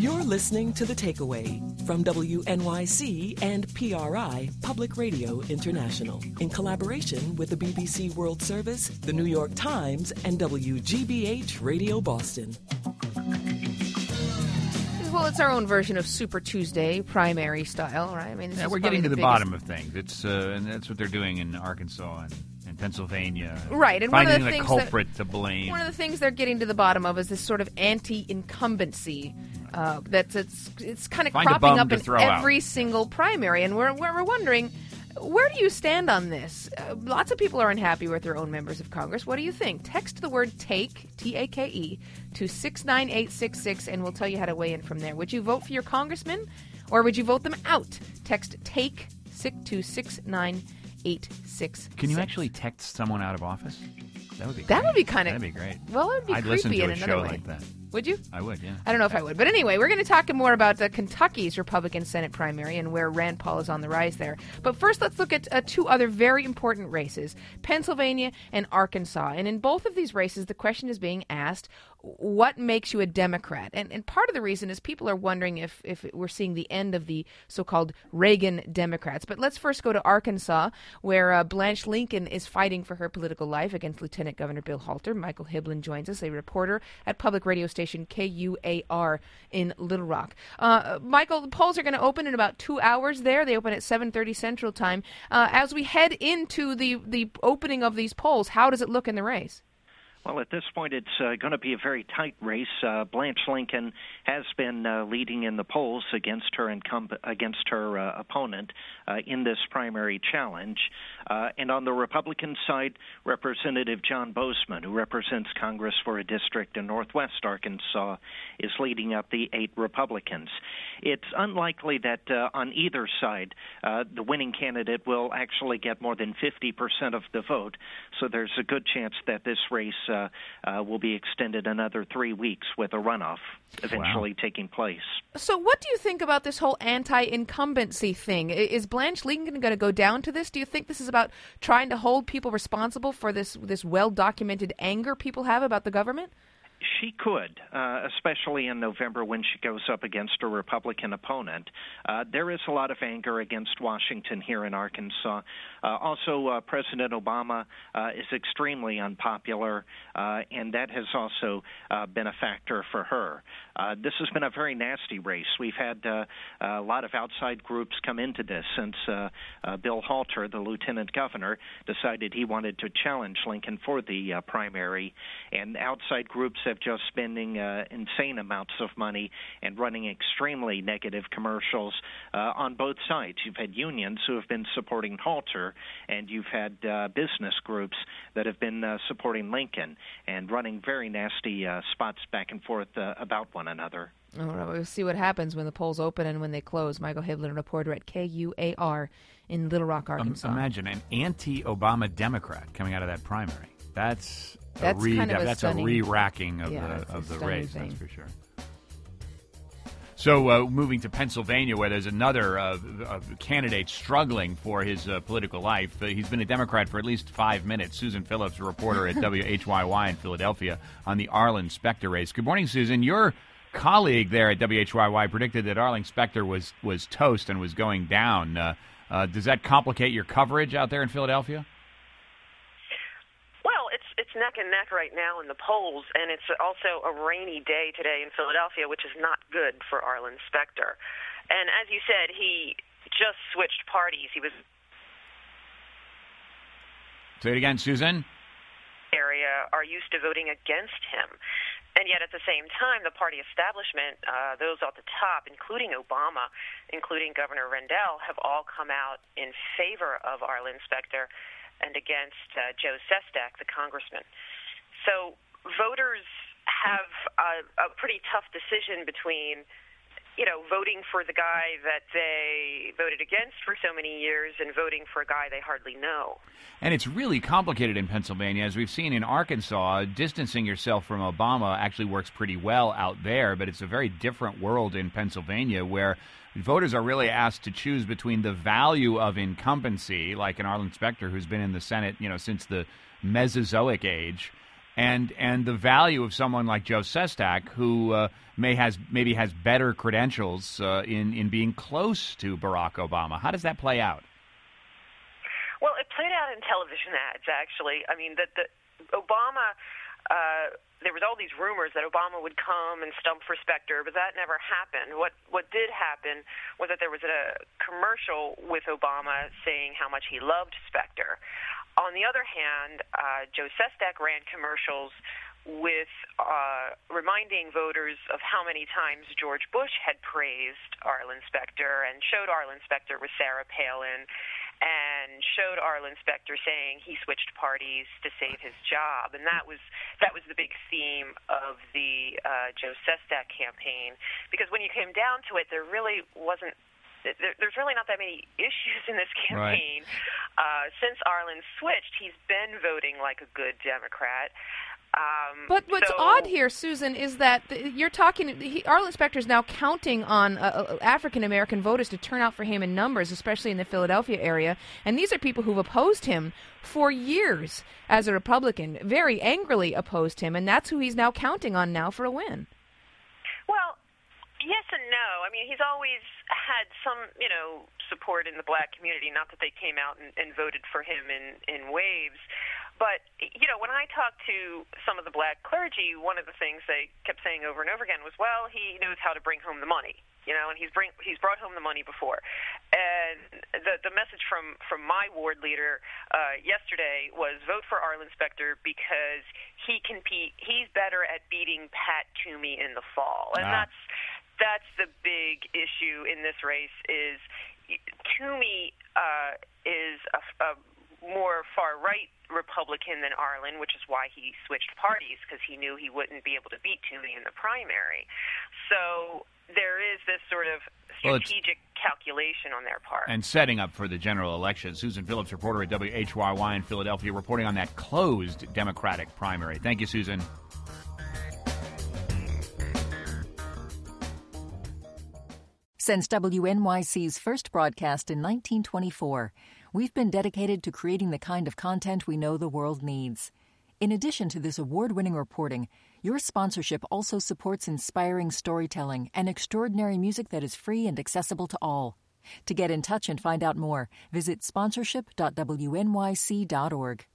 You're listening to The Takeaway from WNYC and PRI, Public Radio International, in collaboration with the BBC World Service, the New York Times, and WGBH Radio Boston. Well, it's our own version of Super Tuesday, primary style, right? I mean, we're getting to the bottom of things. It's and that's what they're doing in Arkansas and Pennsylvania. Right, and finding one of the things culprit to blame. One of the things they're getting to the bottom of is this sort of anti-incumbency it's kind of cropping up in every single primary, and we're wondering, where do you stand on this? Lots of people are unhappy with their own members of Congress. What do you think? Text the word TAKE, T-A-K-E, to 69866, and we'll tell you how to weigh in from there. Would you vote for your congressman, or would you vote them out? Text TAKE to 69866. Can you actually text someone out of office? That would be That'd be kind of... That'd be great. Well, it would be I'd creepy listen to in a another show way. like that. Would you? I would, yeah. I don't know if I would. But anyway, we're going to talk more about Kentucky's Republican Senate primary and where Rand Paul is on the rise there. But first, let's look at two other very important races, Pennsylvania and Arkansas. And in both of these races, the question is being asked, what makes you a Democrat? And part of the reason is people are wondering if we're seeing the end of the so-called Reagan Democrats. But let's first go to Arkansas, where Blanche Lincoln is fighting for her political life against Lieutenant Governor Bill Halter. Michael Hiblin joins us, a reporter at public radio station KUAR in Little Rock. Michael, the polls are going to open in about 2 hours there. They open at 7:30 Central Time. As we head into the opening of these polls, how does it look in the race? Well, at this point, it's going to be a very tight race. Blanche Lincoln has been leading in the polls against her opponent in this primary challenge. And on the Republican side, Representative John Bozeman, who represents Congress for a district in northwest Arkansas, is leading up the 8 Republicans. It's unlikely that on either side the winning candidate will actually get more than 50% of the vote, so there's a good chance that this race will be extended another 3 weeks with a runoff eventually taking place. So what do you think about this whole anti-incumbency thing? Is Blanche Lincoln going to go down to this? Do you think this is about trying to hold people responsible for this well-documented anger people have about the government? She could, especially in November when she goes up against a Republican opponent. There is a lot of anger against Washington here in Arkansas. Also, President Obama is extremely unpopular, and that has also been a factor for her. This has been a very nasty race. We've had a lot of outside groups come into this since Bill Halter, the lieutenant governor, decided he wanted to challenge Lincoln for the primary, and outside groups have just spending insane amounts of money and running extremely negative commercials on both sides. You've had unions who have been supporting Halter, and you've had business groups that have been supporting Lincoln and running very nasty spots back and forth about one another. All right, we'll see what happens when the polls open and when they close. Michael Hiblin, reporter at KUAR in Little Rock, Arkansas. Imagine an anti-Obama Democrat coming out of that primary. That's a re-racking of the race, that's for sure. So moving to Pennsylvania, where there's another candidate struggling for his political life. He's been a Democrat for at least 5 minutes. Susan Phillips, a reporter at WHYY in Philadelphia on the Arlen Specter race. Good morning, Susan. Your colleague there at WHYY predicted that Arlen Specter was toast and was going down. Does that complicate your coverage out there in Philadelphia? It's neck and neck right now in the polls, and it's also a rainy day today in Philadelphia, which is not good for Arlen Specter. And as you said, he just switched parties. He was... Say it again, Susan. ...area are used to voting against him. And yet at the same time, the party establishment, those at the top, including Obama, including Governor Rendell, have all come out in favor of Arlen Specter and against Joe Sestak, the congressman. So voters have a pretty tough decision between, voting for the guy that they voted against for so many years and voting for a guy they hardly know. And it's really complicated in Pennsylvania. As we've seen in Arkansas, distancing yourself from Obama actually works pretty well out there, but it's a very different world in Pennsylvania where voters are really asked to choose between the value of incumbency, like an Arlen Specter who's been in the Senate, since the Mesozoic age, and the value of someone like Joe Sestak, who maybe has better credentials in being close to Barack Obama. How does that play out? Well, it played out in television ads, actually. I mean, that Obama, there was all these rumors that Obama would come and stump for Specter, but that never happened. What did happen was that there was a commercial with Obama saying how much he loved Specter. On the other hand, Joe Sestak ran commercials with reminding voters of how many times George Bush had praised Arlen Specter and showed Arlen Specter with Sarah Palin and showed Arlen Specter saying he switched parties to save his job. And that was the big theme of the Joe Sestak campaign, because when you came down to it, there's really not that many issues in this campaign. Right. Since Arlen switched, he's been voting like a good Democrat. But what's odd here, Susan, is that you're talking. Arlen Specter is now counting on African American voters to turn out for him in numbers, especially in the Philadelphia area. And these are people who've opposed him for years as a Republican, very angrily opposed him, and that's who he's now counting on now for a win. Well, yes and no. I mean, he's always had some, support in the black community. Not that they came out and voted for him in waves. But, when I talked to some of the black clergy, one of the things they kept saying over and over again was, well, he knows how to bring home the money, and he's brought home the money before. And the message from my ward leader yesterday was vote for Arlen Specter because he's better at beating Pat Toomey in the fall. And that's the big issue in this race is Toomey is a more far-right Republican than Arlen, which is why he switched parties, because he knew he wouldn't be able to beat Toomey in the primary. So there is this sort of strategic calculation on their part. And setting up for the general election. Susan Phillips, reporter at WHYY in Philadelphia, reporting on that closed Democratic primary. Thank you, Susan. Since WNYC's first broadcast in 1924, we've been dedicated to creating the kind of content we know the world needs. In addition to this award-winning reporting, your sponsorship also supports inspiring storytelling and extraordinary music that is free and accessible to all. To get in touch and find out more, visit sponsorship.wnyc.org.